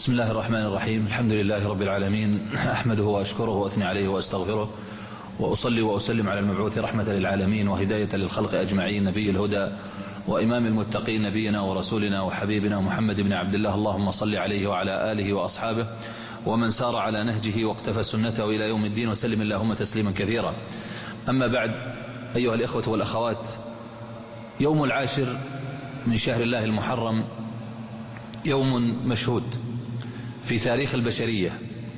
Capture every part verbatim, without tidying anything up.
بسم الله الرحمن الرحيم. الحمد لله رب العالمين، أحمده وأشكره وأثني عليه وأستغفره، وأصلي وأسلم على المبعوث رحمة للعالمين وهداية للخلق أجمعين، نبي الهدى وإمام المتقين، نبينا ورسولنا وحبيبنا محمد بن عبد الله. اللهم صل عليه وعلى آله وأصحابه ومن سار على نهجه واقتفى سنته إلى يوم الدين، وسلم اللهم تسليما كثيرا. أما بعد، أيها الإخوة والأخوات، يوم العاشر من شهر الله المحرم يوم مشهود في تاريخ البشرية،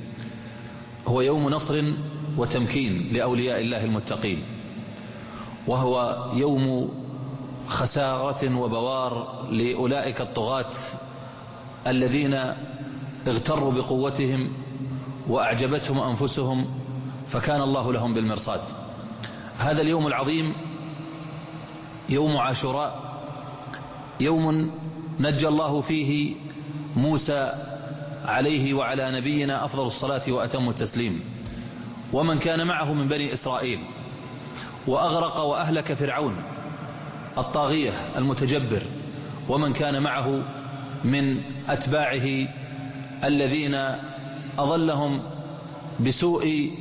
هو يوم نصر وتمكين لأولياء الله المتقين، وهو يوم خسارة وبوار لأولئك الطغاة الذين اغتروا بقوتهم وأعجبتهم أنفسهم فكان الله لهم بالمرصاد. هذا اليوم العظيم يوم عاشوراء، يوم نجى الله فيه موسى عليه وعلى نبينا أفضل الصلاة وأتم التسليم ومن كان معه من بني إسرائيل، وأغرق وأهلك فرعون الطاغية المتجبر ومن كان معه من أتباعه الذين أضلهم بسوء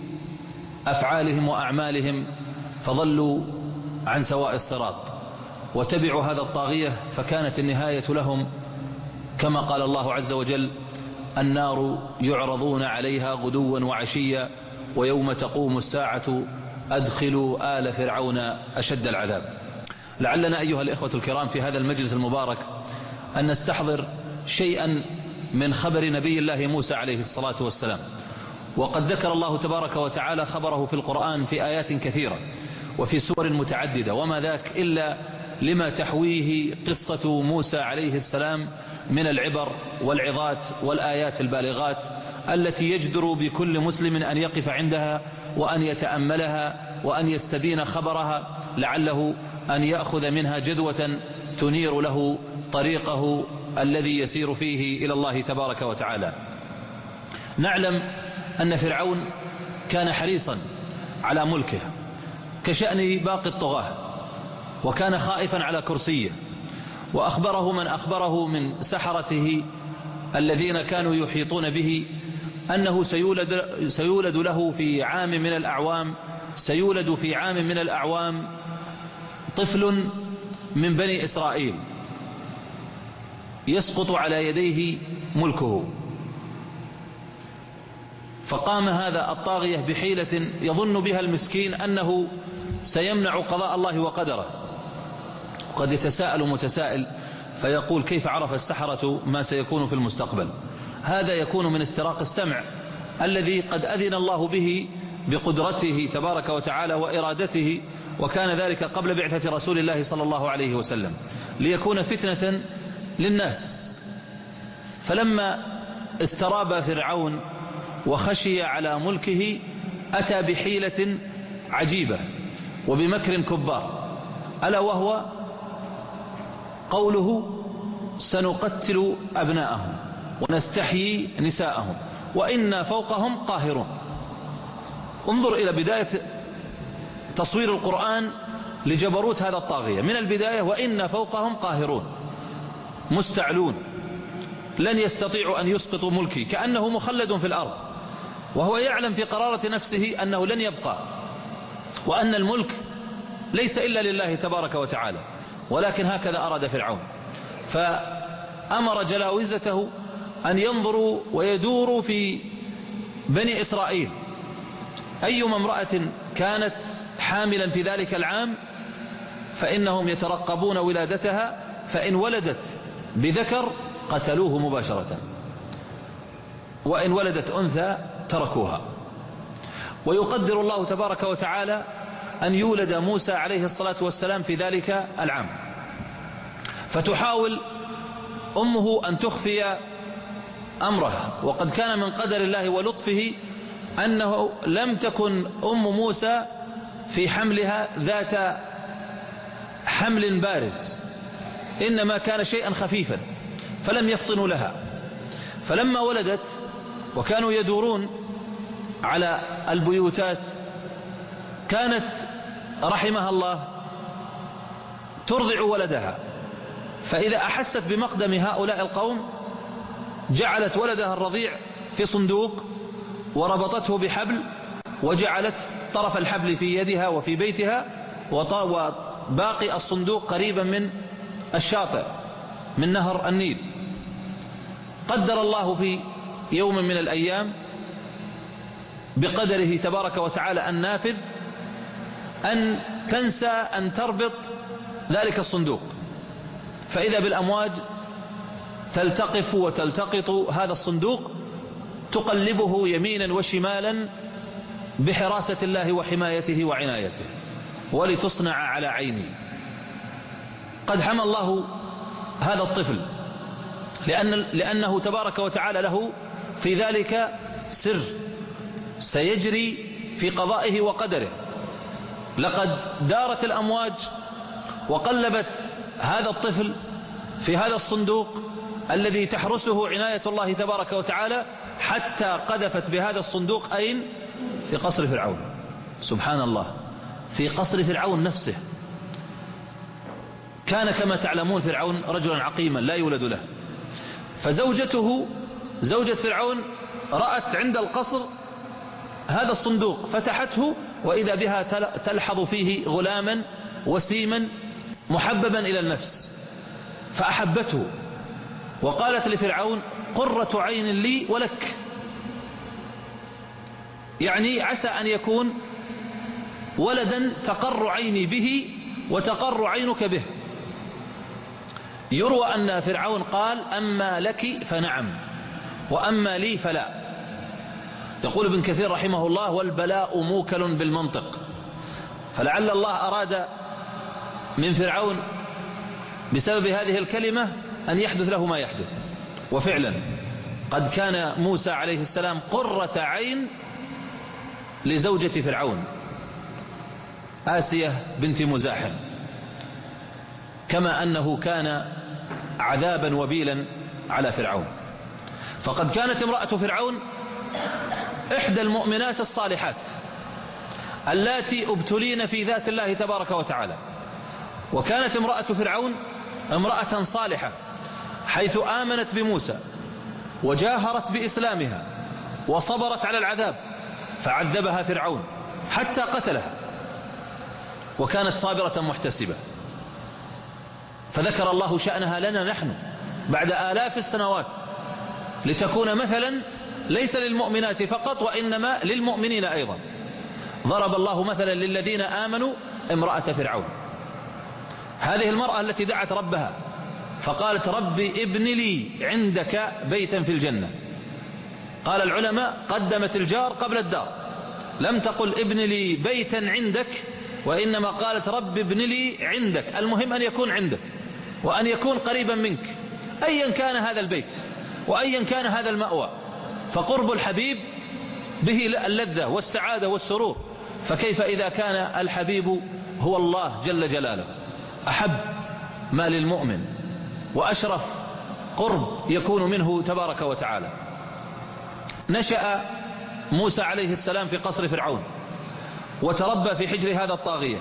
أفعالهم وأعمالهم فضلوا عن سواء الصراط وتبعوا هذا الطاغية، فكانت النهاية لهم كما قال الله عز وجل: النار يعرضون عليها غدوا وعشيا ويوم تقوم الساعة أدخلوا آل فرعون أشد العذاب. لعلنا أيها الإخوة الكرام في هذا المجلس المبارك أن نستحضر شيئا من خبر نبي الله موسى عليه الصلاة والسلام، وقد ذكر الله تبارك وتعالى خبره في القرآن في آيات كثيرة وفي سور متعددة، وما ذاك إلا لما تحويه قصة موسى عليه السلام من العبر والعظات والآيات البالغات التي يجدر بكل مسلم أن يقف عندها وأن يتأملها وأن يستبين خبرها، لعله أن يأخذ منها جدوة تنير له طريقه الذي يسير فيه إلى الله تبارك وتعالى. نعلم أن فرعون كان حريصا على ملكه كشأن باقي الطغاة، وكان خائفا على كرسيه، وأخبره من أخبره من سحرته الذين كانوا يحيطون به أنه سيولد, سيولد له في عام من الأعوام سيولد في عام من الأعوام طفل من بني إسرائيل يسقط على يديه ملكه. فقام هذا الطاغية بحيلة يظن بها المسكين أنه سيمنع قضاء الله وقدره. وقد يتساءل متسائل فيقول: كيف عرف السحرة ما سيكون في المستقبل؟ هذا يكون من استراق السمع الذي قد أذن الله به بقدرته تبارك وتعالى وإرادته، وكان ذلك قبل بعثة رسول الله صلى الله عليه وسلم ليكون فتنة للناس. فلما استراب فرعون وخشي على ملكه أتى بحيلة عجيبة وبمكر كبار، ألا وهو قوله: سنقتل أبناءهم ونستحيي نساءهم وإنا فوقهم قاهرون. انظر إلى بداية تصوير القرآن لجبروت هذا الطاغية من البداية: وإنا فوقهم قاهرون، مستعلون، لن يستطيعوا أن يسقطوا ملكي، كأنه مخلد في الأرض، وهو يعلم في قرارة نفسه أنه لن يبقى، وأن الملك ليس إلا لله تبارك وتعالى، ولكن هكذا أراد فرعون. فأمر جلاوزته أن ينظروا ويدوروا في بني إسرائيل أيما امرأة كانت حاملا في ذلك العام فإنهم يترقبون ولادتها، فإن ولدت بذكر قتلوه مباشرة، وإن ولدت أنثى تركوها. ويقدر الله تبارك وتعالى أن يولد موسى عليه الصلاة والسلام في ذلك العام، فتحاول أمه أن تخفي أمره، وقد كان من قدر الله ولطفه أنه لم تكن أم موسى في حملها ذات حمل بارز، إنما كان شيئا خفيفا فلم يفطنوا لها. فلما ولدت وكانوا يدورون على البيوتات كانت رحمها الله ترضع ولدها، فإذا أحست بمقدم هؤلاء القوم جعلت ولدها الرضيع في صندوق وربطته بحبل، وجعلت طرف الحبل في يدها وفي بيتها، وباقي الصندوق قريبا من الشاطئ من نهر النيل. قدر الله في يوم من الأيام بقدره تبارك وتعالى النافذ أن تنسى أن تربط ذلك الصندوق، فإذا بالأمواج تلتقف وتلتقط هذا الصندوق تقلبه يمينا وشمالا بحراسة الله وحمايته وعنايته، ولتصنع على عيني. قد حمى الله هذا الطفل لأن لأنه تبارك وتعالى له في ذلك سر سيجري في قضائه وقدره. لقد دارت الأمواج وقلبت هذا الطفل في هذا الصندوق الذي تحرسه عناية الله تبارك وتعالى، حتى قذفت بهذا الصندوق أين؟ في قصر فرعون. سبحان الله، في قصر فرعون نفسه. كان كما تعلمون فرعون رجلا عقيما لا يولد له، فزوجته زوجة فرعون رأت عند القصر هذا الصندوق، فتحته وإذا بها تلحظ فيه غلاما وسيما محببا إلى النفس، فأحبته وقالت لفرعون: قرة عين لي ولك، يعني عسى أن يكون ولدا تقر عيني به وتقر عينك به. يروى أن فرعون قال: أما لك فنعم وأما لي فلا. يقول ابن كثير رحمه الله: والبلاء موكل بالمنطق. فلعل الله أراد من فرعون بسبب هذه الكلمة أن يحدث له ما يحدث. وفعلا قد كان موسى عليه السلام قرة عين لزوجة فرعون آسية بنت مزاحم، كما أنه كان عذابا وبيلا على فرعون. فقد كانت امرأة فرعون إحدى المؤمنات الصالحات اللاتي ابتلين في ذات الله تبارك وتعالى. وكانت امرأة فرعون امرأة صالحة، حيث آمنت بموسى وجاهرت بإسلامها وصبرت على العذاب، فعذبها فرعون حتى قتلها، وكانت صابرة محتسبة. فذكر الله شأنها لنا نحن بعد آلاف السنوات لتكون مثلا ليس للمؤمنات فقط وإنما للمؤمنين أيضا. ضرب الله مثلا للذين آمنوا امرأة فرعون، هذه المرأة التي دعت ربها فقالت: ربي ابن لي عندك بيتا في الجنة. قال العلماء: قدمت الجار قبل الدار، لم تقل ابن لي بيتا عندك، وإنما قالت: رب ابن لي عندك. المهم أن يكون عندك وأن يكون قريبا منك أيا كان هذا البيت وأيا كان هذا المأوى، فقرب الحبيب به اللذة والسعادة والسرور، فكيف إذا كان الحبيب هو الله جل جلاله؟ أحب ما للمؤمن وأشرف قرب يكون منه تبارك وتعالى. نشأ موسى عليه السلام في قصر فرعون، وتربى في حجر هذا الطاغية،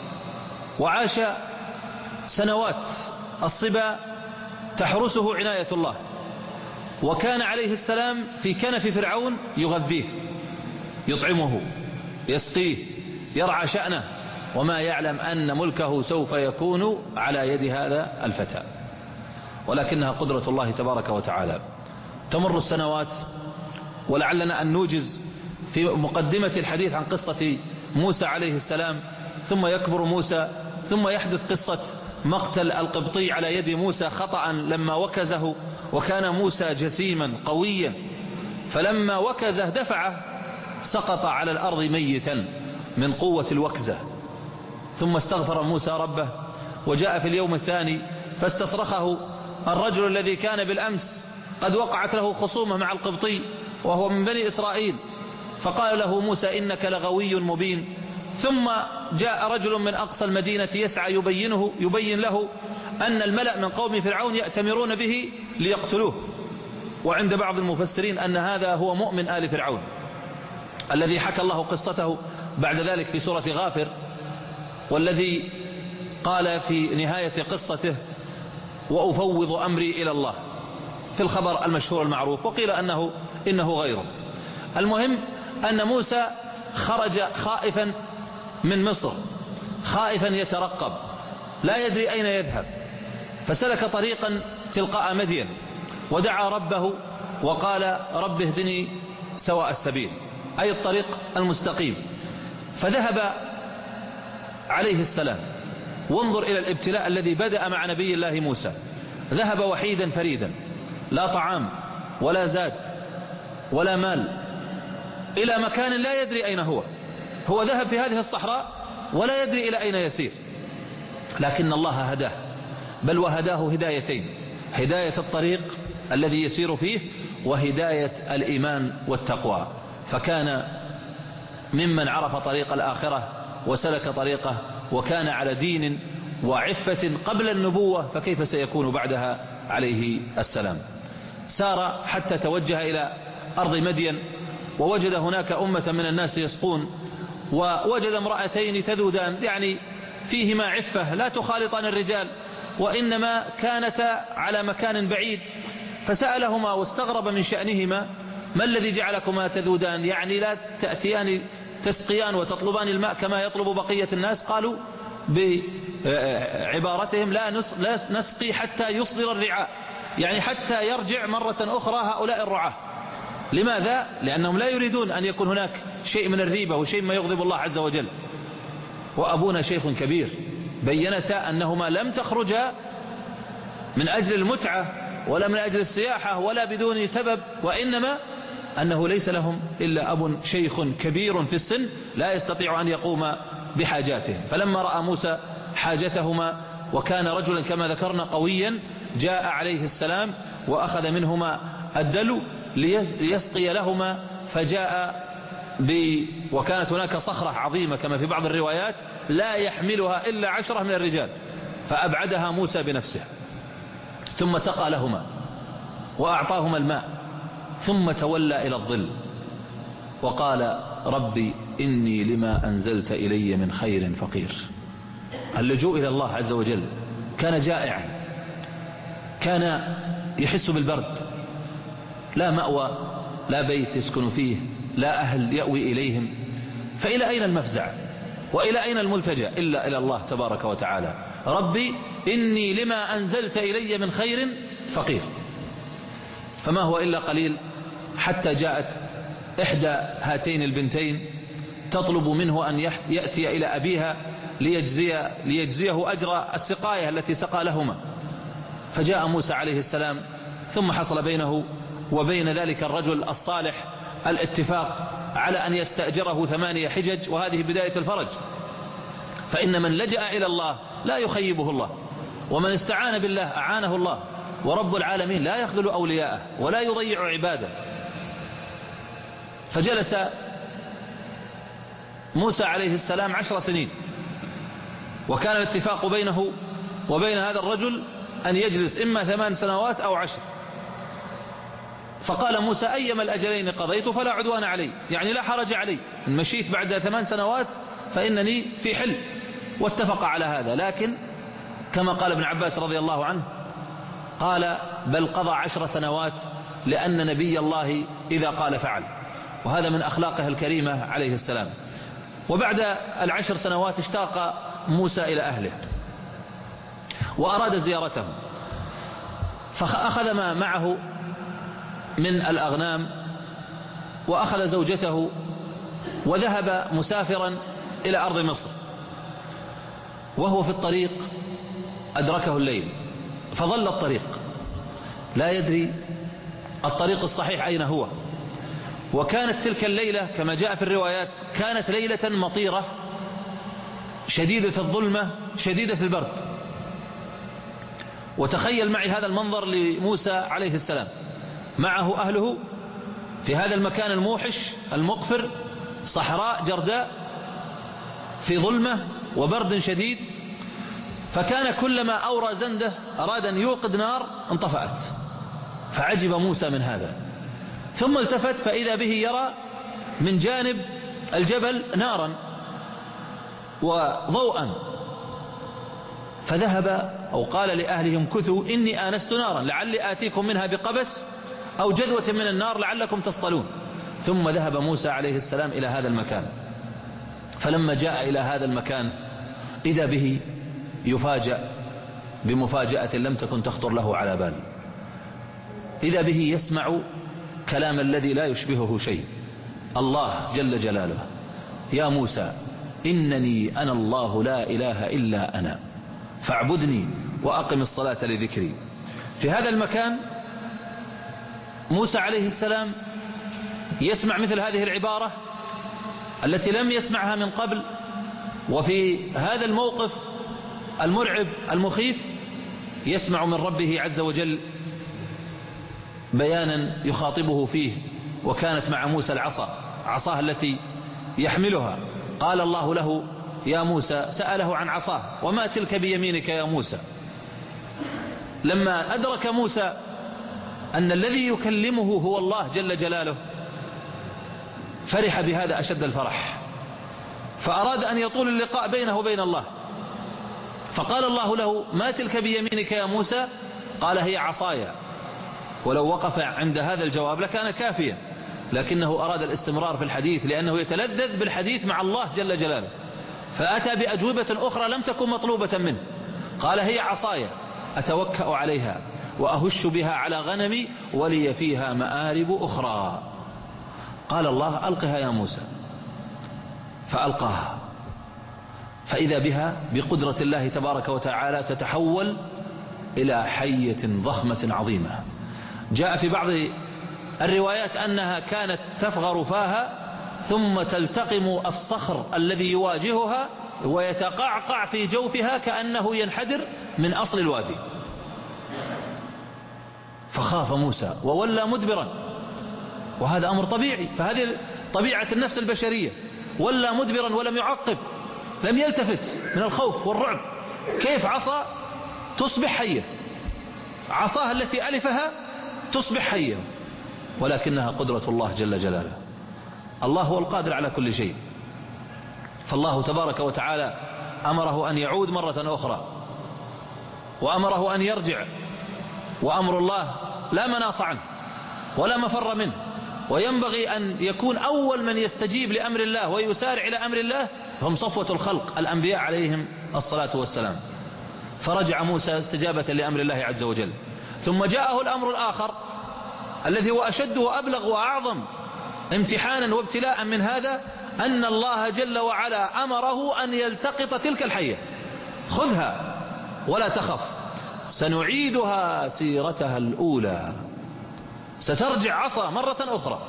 وعاش سنوات الصبا تحرسه عناية الله. وكان عليه السلام في كنف فرعون يغذيه، يطعمه، يسقيه، يرعى شأنه، وما يعلم أن ملكه سوف يكون على يد هذا الفتى. ولكنها قدرة الله تبارك وتعالى. تمر السنوات، ولعلنا أن نوجز في مقدمة الحديث عن قصة موسى عليه السلام، ثم يكبر موسى، ثم يحدث قصة مقتل القبطي على يد موسى خطأ لما وكزه، وكان موسى جسيما قويا، فلما وكزه دفعه سقط على الأرض ميتا من قوة الوكزة. ثم استغفر موسى ربه، وجاء في اليوم الثاني فاستصرخه الرجل الذي كان بالأمس قد وقعت له خصومة مع القبطي وهو من بني إسرائيل، فقال له موسى: إنك لغوي مبين. ثم جاء رجل من أقصى المدينة يسعى يبينه يبين له أن الملأ من قوم فرعون يأتمرون به ليقتلوه، وعند بعض المفسرين أن هذا هو مؤمن آل فرعون الذي حكى الله قصته بعد ذلك في سورة غافر، والذي قال في نهاية قصته: وأفوض أمري إلى الله. في الخبر المشهور المعروف، وقيل أنه إنه غيره. المهم أن موسى خرج خائفا من مصر، خائفا يترقب، لا يدري أين يذهب، فسلك طريقا تلقاء مدين ودعا ربه وقال رب اهدني سواء السبيل، أي الطريق المستقيم. فذهب عليه السلام، وانظر إلى الابتلاء الذي بدأ مع نبي الله موسى. ذهب وحيدا فريدا، لا طعام ولا زاد ولا مال، إلى مكان لا يدري أين هو. هو ذهب في هذه الصحراء ولا يدري إلى أين يسير، لكن الله هداه، بل وهداه هدايتين: هداية الطريق الذي يسير فيه، وهداية الإيمان والتقوى. فكان ممن عرف طريق الآخرة وسلك طريقه، وكان على دين وعفة قبل النبوة، فكيف سيكون بعدها عليه السلام. سار حتى توجه إلى أرض مدين، ووجد هناك أمة من الناس يسقون، ووجد امرأتين تذودان، يعني فيهما عفة لا تخالطان الرجال، وإنما كانتا على مكان بعيد. فسألهما واستغرب من شأنهما: ما الذي جعلكما تذودان؟ يعني لا تأتيان تسقيان وتطلبان الماء كما يطلب بقية الناس؟ قالوا بعبارتهم: لا نسقي حتى يصدر الرعاء، يعني حتى يرجع مرة أخرى هؤلاء الرعاة. لماذا؟ لأنهم لا يريدون أن يكون هناك شيء من الريبة وشيء ما يغضب الله عز وجل. وأبونا شيخ كبير، بينتا أنهما لم تخرجا من أجل المتعة ولا من أجل السياحة ولا بدون سبب، وإنما أنه ليس لهم إلا أب شيخ كبير في السن لا يستطيع أن يقوم بحاجاتهم. فلما رأى موسى حاجتهما، وكان رجلا كما ذكرنا قويا، جاء عليه السلام وأخذ منهما الدلو ليسقي لهما. فجاء ب... وكانت هناك صخرة عظيمة كما في بعض الروايات لا يحملها إلا عشرة من الرجال، فأبعدها موسى بنفسه، ثم سقى لهما وأعطاهما الماء، ثم تولى إلى الظل وقال: ربي إني لما أنزلت إلي من خير فقير. اللجوء إلى الله عز وجل. كان جائعا، كان يحس بالبرد، لا مأوى، لا بيت يسكن فيه، لا أهل يأوي إليهم، فإلى أين المفزع وإلى أين الملتجأ إلا إلى الله تبارك وتعالى. ربي إني لما أنزلت إلي من خير فقير. فما هو إلا قليل حتى جاءت إحدى هاتين البنتين تطلب منه أن يأتي إلى أبيها ليجزي ليجزيه أجر السقاية التي سقى لهما. فجاء موسى عليه السلام، ثم حصل بينه وبين ذلك الرجل الصالح الاتفاق على أن يستأجره ثمانية حجج، وهذه بداية الفرج. فإن من لجأ إلى الله لا يخيبه الله، ومن استعان بالله أعانه الله، ورب العالمين لا يخذل أولياءه ولا يضيع عباده. فجلس موسى عليه السلام عشر سنين، وكان الاتفاق بينه وبين هذا الرجل أن يجلس إما ثمان سنوات أو عشر. فقال موسى: أيما الأجلين قضيت فلا عدوان علي، يعني لا حرج علي، إن مشيت بعد ثمان سنوات فإنني في حل. واتفق على هذا، لكن كما قال ابن عباس رضي الله عنه، قال: بل قضى عشر سنوات، لأن نبي الله إذا قال فعل، وهذا من أخلاقه الكريمة عليه السلام. وبعد العشر سنوات اشتاق موسى إلى أهله وأراد زيارته، فأخذ ما معه من الأغنام وأخذ زوجته وذهب مسافرا إلى أرض مصر. وهو في الطريق أدركه الليل، فظل الطريق لا يدري الطريق الصحيح أين هو. وكانت تلك الليلة كما جاء في الروايات كانت ليلة مطيرة شديدة الظلمة شديدة البرد. وتخيل معي هذا المنظر لموسى عليه السلام، معه أهله في هذا المكان الموحش المقفر، صحراء جرداء في ظلمة وبرد شديد. فكان كلما أورى زنده أراد أن يوقد نار انطفأت، فعجب موسى من هذا، ثم التفت فإذا به يرى من جانب الجبل نارا وضوءا، فذهب أو قال لأهلهم كثوا إني آنست نارا لعلي آتيكم منها بقبس أو جذوة من النار لعلكم تصطلون. ثم ذهب موسى عليه السلام إلى هذا المكان، فلما جاء إلى هذا المكان إذا به يفاجأ بمفاجأة لم تكن تخطر له على بال. إذا به يسمع كلام الذي لا يشبهه شيء، الله جل جلاله: يا موسى إنني أنا الله لا إله إلا أنا فاعبدني وأقم الصلاة لذكري. في هذا المكان موسى عليه السلام يسمع مثل هذه العبارة التي لم يسمعها من قبل، وفي هذا الموقف المرعب المخيف يسمع من ربه عز وجل بيانا يخاطبه فيه. وكانت مع موسى العصا، عصاه التي يحملها. قال الله له: يا موسى، سأله عن عصاه: وما تلك بيمينك يا موسى؟ لما أدرك موسى أن الذي يكلمه هو الله جل جلاله فرح بهذا أشد الفرح، فأراد أن يطول اللقاء بينه وبين الله. فقال الله له: ما تلك بيمينك يا موسى؟ قال: هي عصايا. ولو وقف عند هذا الجواب لكان كافيا، لكنه أراد الاستمرار في الحديث لأنه يتلذذ بالحديث مع الله جل جلاله، فأتى بأجوبة أخرى لم تكن مطلوبة منه. قال: هي عصايا أتوكأ عليها وأهش بها على غنمي ولي فيها مآرب أخرى. قال الله: ألقها يا موسى. فألقاها، فإذا بها بقدرة الله تبارك وتعالى تتحول إلى حية ضخمة عظيمة. جاء في بعض الروايات أنها كانت تفغر فاها ثم تلتقم الصخر الذي يواجهها ويتقعقع في جوفها كأنه ينحدر من أصل الوادي. فخاف موسى وولى مدبرا، وهذا أمر طبيعي، فهذه طبيعة النفس البشرية. ولى مدبرا ولم يعقب، لم يلتفت من الخوف والرعب. كيف عصا تصبح حية؟ عصاها التي ألفها تصبح حية، ولكنها قدرة الله جل جلاله. الله هو القادر على كل شيء. فالله تبارك وتعالى أمره أن يعود مرة أخرى، وأمره أن يرجع، وأمر الله لا مناص عنه ولا مفر منه، وينبغي أن يكون أول من يستجيب لأمر الله ويسارع إلى أمر الله هم صفوة الخلق الأنبياء عليهم الصلاة والسلام. فرجع موسى استجابة لأمر الله عز وجل. ثم جاءه الأمر الآخر الذي هو أشد وأبلغ وأعظم امتحانا وابتلاء من هذا، أن الله جل وعلا أمره أن يلتقط تلك الحية: خذها ولا تخف، سنعيدها سيرتها الأولى. سترجع عصا مرة أخرى.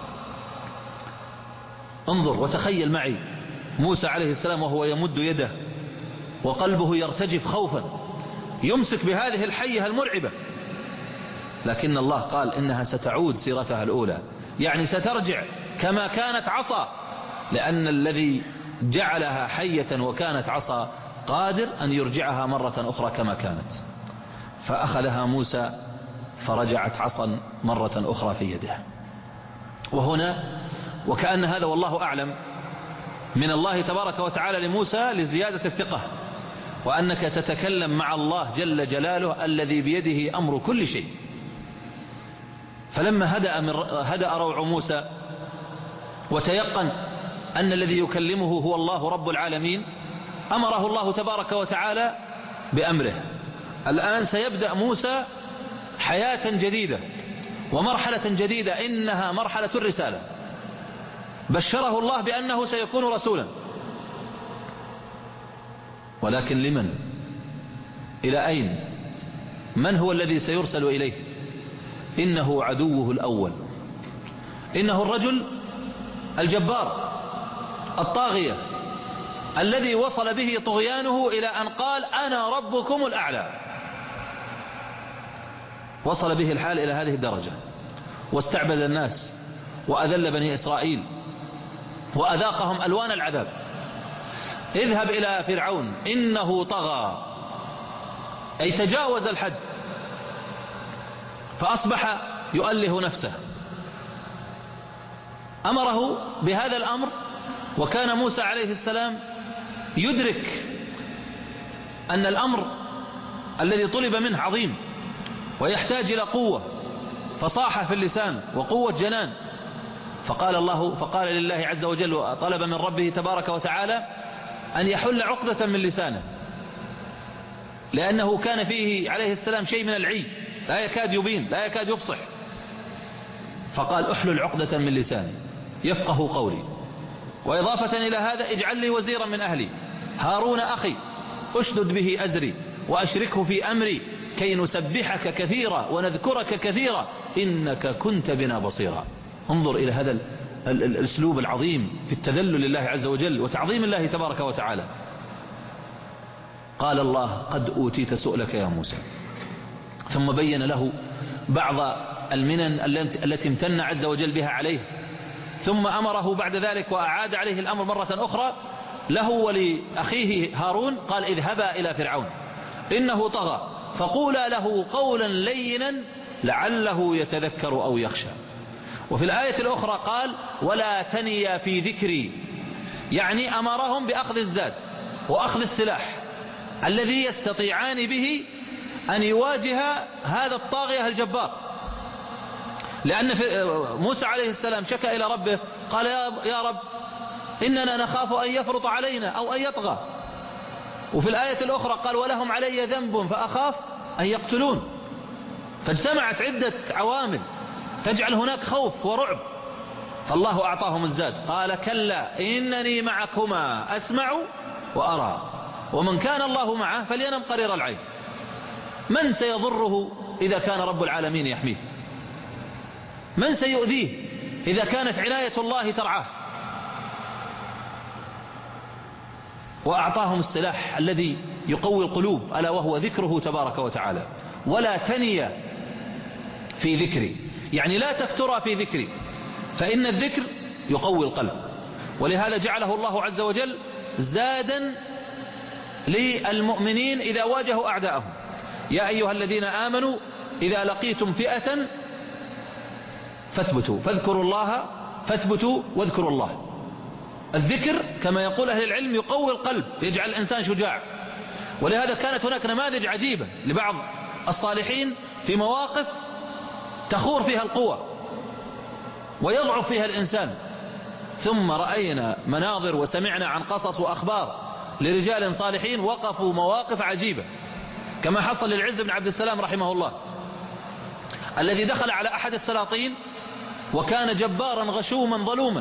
انظر وتخيل معي موسى عليه السلام وهو يمد يده وقلبه يرتجف خوفا، يمسك بهذه الحية المرعبة، لكن الله قال إنها ستعود سيرتها الأولى، يعني سترجع كما كانت عصا، لأن الذي جعلها حية وكانت عصا قادر أن يرجعها مرة أخرى كما كانت. فأخذها موسى فرجعت عصا مرة أخرى في يده. وهنا وكأن هذا والله أعلم من الله تبارك وتعالى لموسى لزيادة الثقة، وأنك تتكلم مع الله جل جلاله الذي بيده أمر كل شيء. فلما هدأ, من هدأ روع موسى وتيقن أن الذي يكلمه هو الله رب العالمين، أمره الله تبارك وتعالى بأمره. الآن سيبدأ موسى حياة جديدة ومرحلة جديدة، إنها مرحلة الرسالة. بشره الله بأنه سيكون رسولا، ولكن لمن؟ إلى أين؟ من هو الذي سيرسل إليه؟ إنه عدوه الأول، إنه الرجل الجبار الطاغية الذي وصل به طغيانه إلى أن قال أنا ربكم الأعلى. وصل به الحال إلى هذه الدرجة، واستعبد الناس وأذل بني إسرائيل وأذاقهم ألوان العذاب. اذهب إلى فرعون إنه طغى، أي تجاوز الحد، فأصبح يؤله نفسه. أمره بهذا الأمر، وكان موسى عليه السلام يدرك أن الأمر الذي طلب منه عظيم ويحتاج إلى قوة فصاحة في اللسان وقوة جنان. فقال الله فقال لله عز وجل وطلب من ربه تبارك وتعالى أن يحل عقدة من لسانه، لأنه كان فيه عليه السلام شيء من العي لا يكاد يبين لا يكاد يفصح. فقال احلل عقدة من لساني يفقه قولي. وإضافة إلى هذا اجعل لي وزيرا من أهلي هارون أخي أشدد به أزري وأشركه في أمري كي نسبحك كثيرا ونذكرك كثيرا إنك كنت بنا بصيرا. انظر إلى هذا الأسلوب العظيم في التذلل لله عز وجل وتعظيم الله تبارك وتعالى. قال الله قد أوتيت سؤلك يا موسى، ثم بين له بعض المنن التي امتن عز وجل بها عليه، ثم أمره بعد ذلك وأعاد عليه الأمر مرة أخرى له ولأخيه هارون، قال اذهبا إلى فرعون إنه طغى فقولا له قولا لينا لعله يتذكر أو يخشى. وفي الآية الأخرى قال ولا تنيا في ذكري، يعني أمرهم بأخذ الزاد وأخذ السلاح الذي يستطيعان به أن يواجه هذا الطاغية الجبار. لأن موسى عليه السلام شكى إلى ربه قال يا رب إننا نخاف أن يفرط علينا أو أن يطغى. وفي الآية الأخرى قال ولهم علي ذنب فأخاف أن يقتلون. فاجتمعت عدة عوامل تجعل هناك خوف ورعب، فالله أعطاهم الزاد. قال كلا إنني معكما أسمع وأرى ومن كان الله معه فلينم قرير العين. من سيضره إذا كان رب العالمين يحميه؟ من سيؤذيه إذا كانت عناية الله ترعاه؟ وأعطاهم السلاح الذي يقوي القلوب ألا وهو ذكره تبارك وتعالى. ولا تني في ذكري، يعني لا تفترى في ذكري، فإن الذكر يقوي القلب. ولهذا جعله الله عز وجل زادا للمؤمنين إذا واجهوا أعداءهم. يا أيها الذين آمنوا إذا لقيتم فئة فاثبتوا فاذكروا الله فاثبتوا واذكروا الله. الذكر كما يقول أهل العلم يقوي القلب، يجعل الإنسان شجاع. ولهذا كانت هناك نماذج عجيبة لبعض الصالحين في مواقف تخور فيها القوة ويضعف فيها الإنسان. ثم رأينا مناظر وسمعنا عن قصص وأخبار لرجال صالحين وقفوا مواقف عجيبة، كما حصل للعز بن عبد السلام رحمه الله الذي دخل على أحد السلاطين وكان جبارا غشوما ظلوما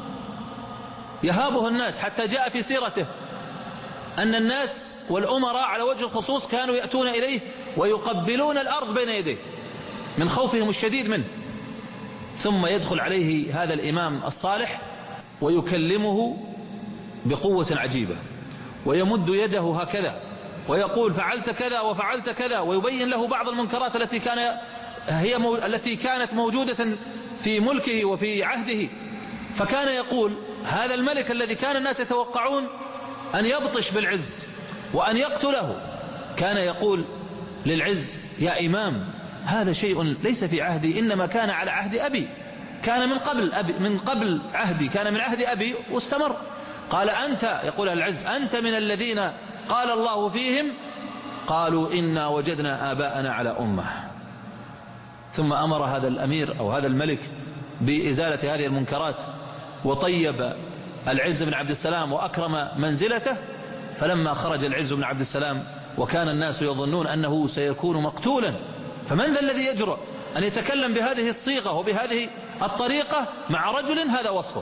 يهابه الناس، حتى جاء في سيرته أن الناس والأمراء على وجه الخصوص كانوا يأتون إليه ويقبلون الأرض بين يديه من خوفهم الشديد منه. ثم يدخل عليه هذا الإمام الصالح ويكلمه بقوة عجيبة ويمد يده هكذا ويقول فعلت كذا وفعلت كذا، ويبين له بعض المنكرات التي كان هي مو التي كانت موجودة في ملكه وفي عهده. فكان يقول هذا الملك الذي كان الناس يتوقعون أن يبطش بالعز وأن يقتله، كان يقول للعز يا إمام هذا شيء ليس في عهدي، إنما كان على عهد أبي، كان من قبل أبي من قبل عهدي، كان من عهد أبي واستمر. قال أنت، يقول العز، أنت من الذين قال الله فيهم قالوا إنا وجدنا آباءنا على أمة. ثم أمر هذا الأمير أو هذا الملك بإزالة هذه المنكرات وطيب العز بن عبد السلام وأكرم منزلته. فلما خرج العز بن عبد السلام وكان الناس يظنون أنه سيكون مقتولا، فمن ذا الذي يجرؤ أن يتكلم بهذه الصيغة وبهذه الطريقة مع رجل هذا وصفه؟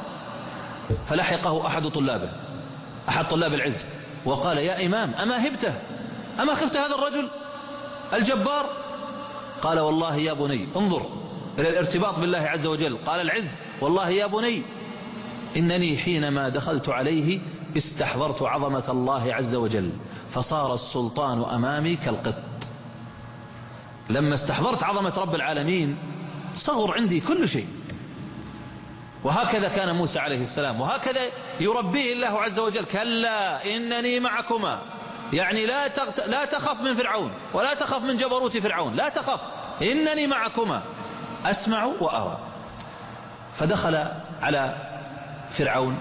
فلحقه أحد طلابه أحد طلاب العز وقال يا إمام أما هبته أما خفت هذا الرجل الجبار؟ قال والله يا بني، انظر إلى الارتباط بالله عز وجل. قال العز والله يا بني إنني حينما دخلت عليه استحضرت عظمة الله عز وجل فصار السلطان أمامي كالقط. لما استحضرت عظمة رب العالمين صغر عندي كل شيء. وهكذا كان موسى عليه السلام، وهكذا يربيه الله عز وجل. كلا إنني معكما، يعني لا تغت... لا تخف من فرعون ولا تخف من جبروت فرعون، لا تخف، إنني معكما أسمع وأرى. فدخل على فرعون،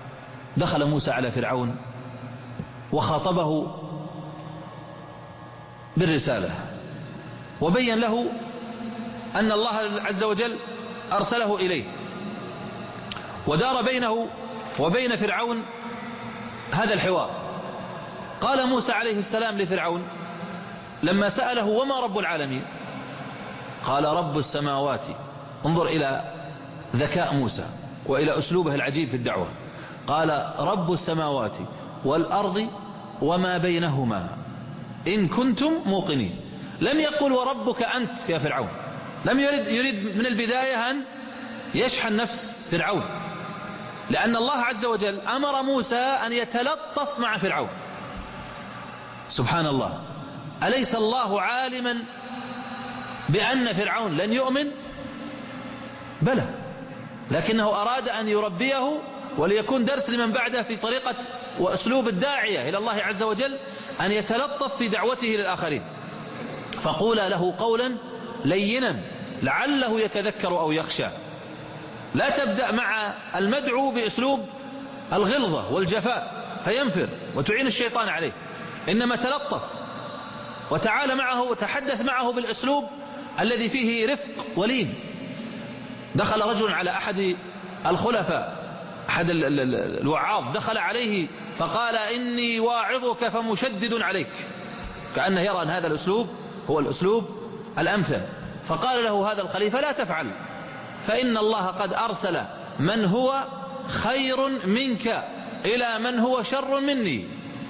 دخل موسى على فرعون وخاطبه بالرسالة، وبين له أن الله عز وجل أرسله إليه، ودار بينه وبين فرعون هذا الحوار. قال موسى عليه السلام لفرعون لما سأله وما رب العالمين؟ قال رب السماوات. انظر إلى ذكاء موسى وإلى أسلوبه العجيب في الدعوة. قال رب السماوات والأرض وما بينهما إن كنتم موقنين. لم يقل وربك أنت يا فرعون، لم يريد, يريد من البداية أن يشحن نفس فرعون، لأن الله عز وجل أمر موسى أن يتلطف مع فرعون. سبحان الله، أليس الله عالما بأن فرعون لن يؤمن؟ بلى، لكنه أراد أن يربيه وليكون درس لمن بعده في طريقة وأسلوب الداعية إلى الله عز وجل، أن يتلطف في دعوته للآخرين. فقولا له قولا لينا لعله يتذكر أو يخشى. لا تبدأ مع المدعو بأسلوب الغلظة والجفاء فينفر وتعين الشيطان عليه، إنما تلطف وتعال معه وتحدث معه بالأسلوب الذي فيه رفق ولين. دخل رجل على أحد الخلفاء، أحد الوعاظ، دخل عليه فقال إني واعظك فمشدد عليك، كأنه يرى أن هذا الأسلوب هو الأسلوب الأمثل. فقال له هذا الخليفة لا تفعل، فإن الله قد أرسل من هو خير منك إلى من هو شر مني.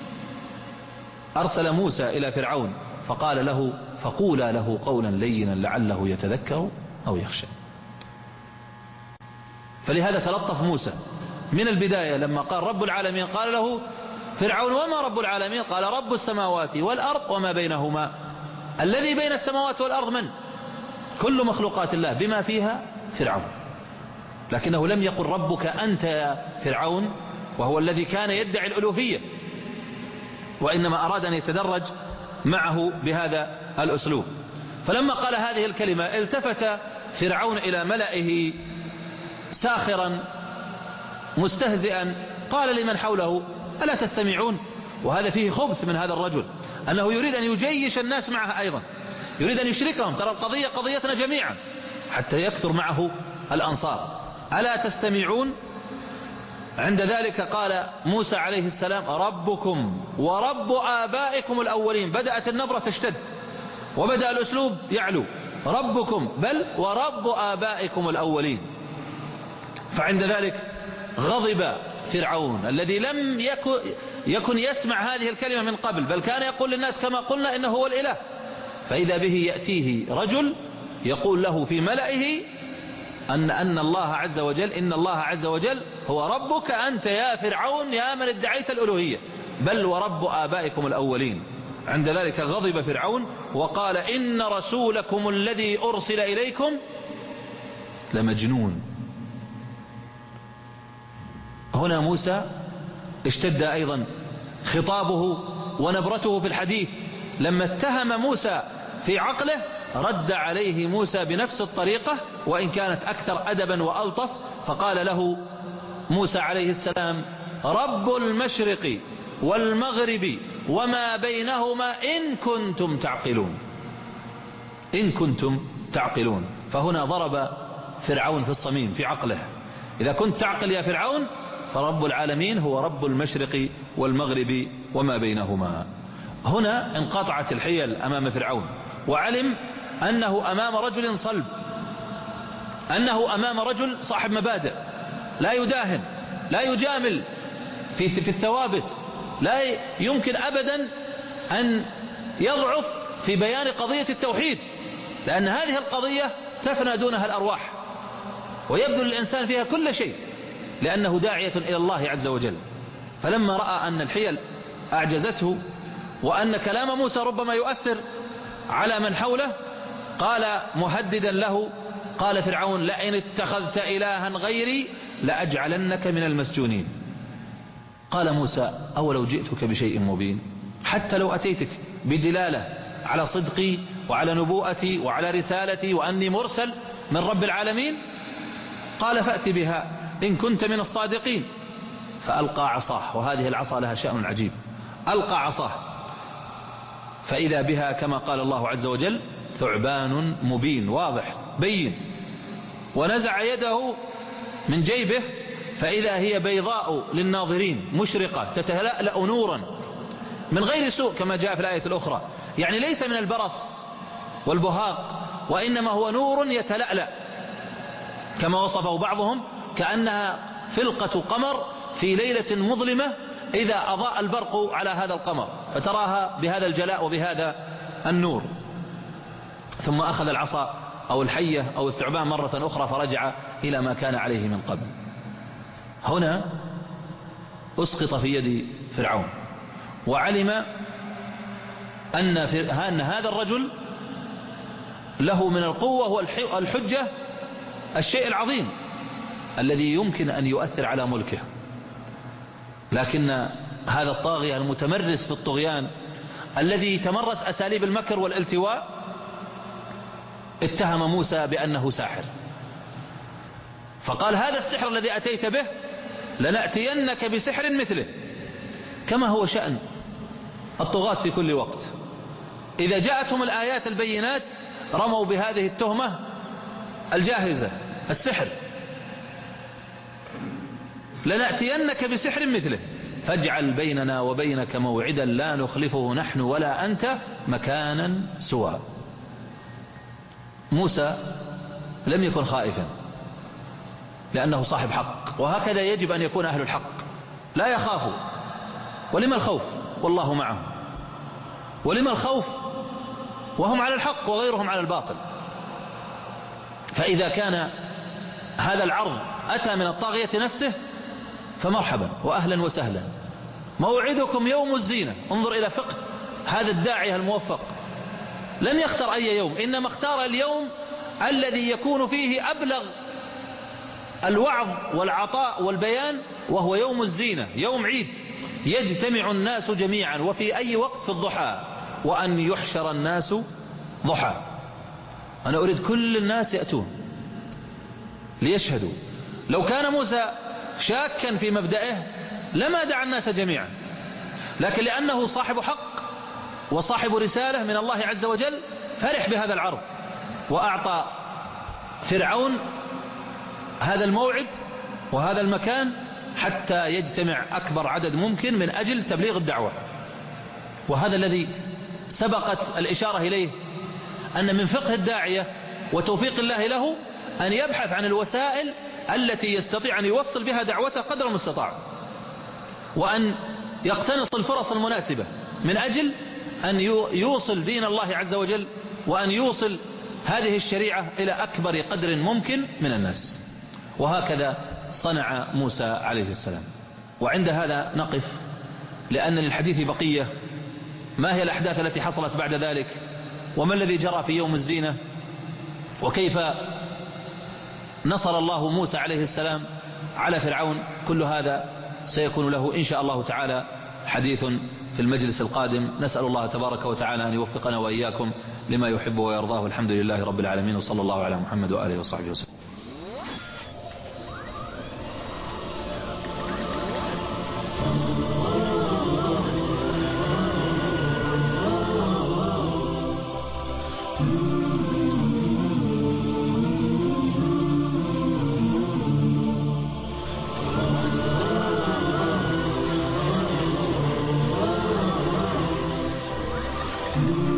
أرسل موسى إلى فرعون فقال له فقولا له قولا لينا لعله يتذكر أو يخشى. فلهذا تلطف موسى من البداية. لما قال رب العالمين قال له فرعون وما رب العالمين؟ قال رب السماوات والأرض وما بينهما. الذي بين السماوات والأرض من؟ كل مخلوقات الله بما فيها فرعون. لكنه لم يقل ربك أنت يا فرعون، وهو الذي كان يدعي الألوهية، وإنما أراد أن يتدرج معه بهذا الأسلوب. فلما قال هذه الكلمة التفت فرعون إلى ملئه ساخرا مستهزئا، قال لمن حوله ألا تستمعون؟ وهذا فيه خبث من هذا الرجل، أنه يريد أن يجيش الناس معه أيضا، يريد أن يشركهم. ترى القضية قضيتنا جميعا حتى يكثر معه الأنصار. ألا تستمعون؟ عند ذلك قال موسى عليه السلام ربكم ورب آبائكم الأولين. بدأت النبرة تشتد وبدأ الأسلوب يعلو، ربكم بل ورب آبائكم الأولين. فعند ذلك غضب فرعون الذي لم يكن, يكن يسمع هذه الكلمة من قبل، بل كان يقول للناس كما قلنا إنه هو الإله. فإذا به يأتيه رجل يقول له في ملئه أن, أن الله عز وجل إن الله عز وجل هو ربك أنت يا فرعون يا من ادعيت الألوهية، بل ورب آبائكم الأولين. عند ذلك غضب فرعون وقال إن رسولكم الذي أرسل إليكم لمجنون. هنا موسى اشتد أيضا خطابه ونبرته في الحديث. لما اتهم موسى في عقله رد عليه موسى بنفس الطريقة، وإن كانت أكثر أدبا وألطف. فقال له موسى عليه السلام رب المشرق والمغرب وما بينهما إن كنتم تعقلون. إن كنتم تعقلون. فهنا ضرب فرعون في الصميم في عقله. إذا كنت تعقل يا فرعون فرب العالمين هو رب المشرق والمغرب وما بينهما. هنا انقطعت الحيل أمام فرعون، وعلم أنه أمام رجل صلب، أنه أمام رجل صاحب مبادئ، لا يداهن، لا يجامل في في الثوابت، لا يمكن أبدا أن يضعف في بيان قضية التوحيد، لأن هذه القضية تفنى دونها الأرواح ويبذل الإنسان فيها كل شيء، لأنه داعية إلى الله عز وجل. فلما رأى أن الحيل أعجزته وأن كلام موسى ربما يؤثر على من حوله، قال مهددا له، قال فرعون لئن اتخذت إلها غيري لأجعلنك من المسجونين. قال موسى أولو جئتك بشيء مبين؟ حتى لو أتيتك بدلالة على صدقي وعلى نبوءتي وعلى رسالتي وأني مرسل من رب العالمين؟ قال فأت بها إن كنت من الصادقين. فألقى عصاه، وهذه العصا لها شأن عجيب. ألقى عصاه فإذا بها كما قال الله عز وجل ثعبان مبين واضح بين، ونزع يده من جيبه فإذا هي بيضاء للناظرين مشرقة تتلألأ نورا من غير سوء كما جاء في الآية الأخرى، يعني ليس من البرص والبهاق، وإنما هو نور يتلألأ كما وصفه بعضهم كأنها فلقة قمر في ليلة مظلمة إذا أضاء البرق على هذا القمر فتراها بهذا الجلاء وبهذا النور. ثم أخذ العصا أو الحية أو الثعبان مرة أخرى فرجع إلى ما كان عليه من قبل. هنا أسقط في يد فرعون، وعلم أن, أن هذا الرجل له من القوة والحجة الشيء العظيم الذي يمكن أن يؤثر على ملكه، لكن هذا الطاغية المتمرس في الطغيان الذي تمرس أساليب المكر والالتواء اتهم موسى بأنه ساحر، فقال هذا السحر الذي أتيت به لنأتينك بسحر مثله، كما هو شأن الطغاة في كل وقت إذا جاءتهم الآيات البينات رموا بهذه التهمة الجاهزة السحر، لنأتينك بسحر مثله فاجعل بيننا وبينك موعدا لا نخلفه نحن ولا أنت مكانا سوى. موسى لم يكن خائفا لأنه صاحب حق، وهكذا يجب أن يكون أهل الحق لا يخافوا. ولما الخوف والله معهم؟ ولما الخوف وهم على الحق وغيرهم على الباطل؟ فإذا كان هذا العرض أتى من الطاغية نفسه فمرحبا وأهلا وسهلا، موعدكم يوم الزينة. انظر إلى فقه هذا الداعية الموفق، لم يختار أي يوم، إنما اختار اليوم الذي يكون فيه أبلغ الوعظ والعطاء والبيان، وهو يوم الزينة، يوم عيد يجتمع الناس جميعا وفي أي وقت في الضحى، وأن يحشر الناس ضحى. أنا أريد كل الناس يأتون ليشهدوا. لو كان موسى شاكا في مبدئه لما دعا الناس جميعا، لكن لأنه صاحب حق وصاحب رسالة من الله عز وجل فرح بهذا العرض، وأعطى فرعون هذا الموعد وهذا المكان حتى يجتمع أكبر عدد ممكن من أجل تبليغ الدعوة. وهذا الذي سبقت الإشارة إليه، أن من فقه الداعية وتوفيق الله له أن يبحث عن الوسائل التي يستطيع أن يوصل بها دعوته قدر المستطاع، وأن يقتنص الفرص المناسبة من أجل أن يوصل دين الله عز وجل، وأن يوصل هذه الشريعة إلى أكبر قدر ممكن من الناس. وهكذا صنع موسى عليه السلام. وعند هذا نقف، لأن للحديث بقية. ما هي الأحداث التي حصلت بعد ذلك؟ وما الذي جرى في يوم الزينة؟ وكيف نصر الله موسى عليه السلام على فرعون؟ كل هذا سيكون له إن شاء الله تعالى حديث في المجلس القادم. نسأل الله تبارك وتعالى أن يوفقنا وإياكم لما يحب ويرضاه. الحمد لله رب العالمين، وصلى الله على محمد وآله وصحبه وسلم. Mm-hmm.